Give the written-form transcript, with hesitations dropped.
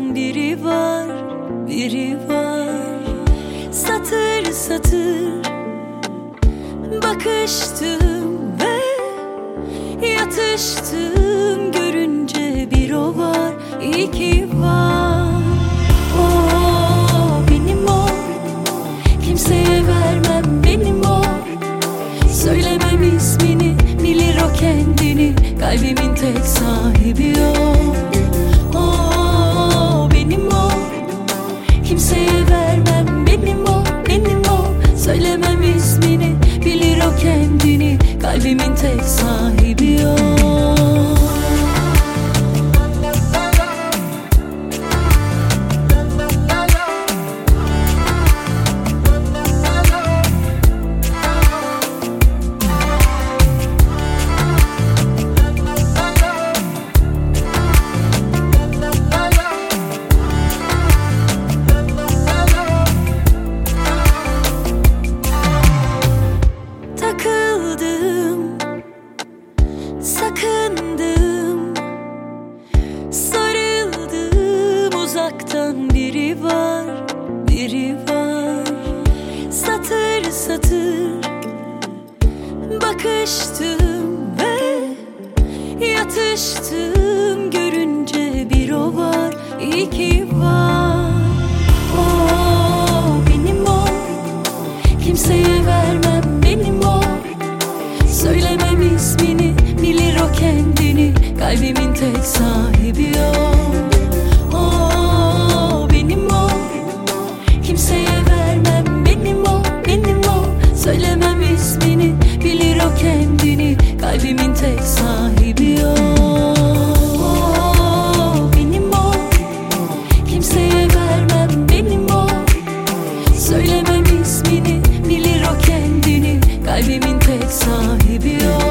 uzaktan biri var, biri var. Satır satır bakıştım ve yatıştım, görünce bir o var, iki var. O benim o, kimseye vermem benim o. Söylemem ismini, bilir o kendini, kalbimin tek sahibi o. O benim o, kimseye vermem benim o, benim o. Söylemem ismini, bilir o kendini, kalbimin tek sahibi o. Sakındım, sarıldım, uzaktan biri var, biri var. Satır satır bakıştım ve yatıştım, görünce bir o var, iki var. O benim o, kimseye vermem benim o. Söylemem ismini, bilir o kendini, kalbimin tek sahibi o. O benim o, kimseye vermem benim o, benim o. Söylemem ismini, bilir o kendini, kalbimin tek sahibi o. O benim o, kimseye vermem benim o. Söylemem ismini, bilir o kendini, kalbimin tek sahibi o.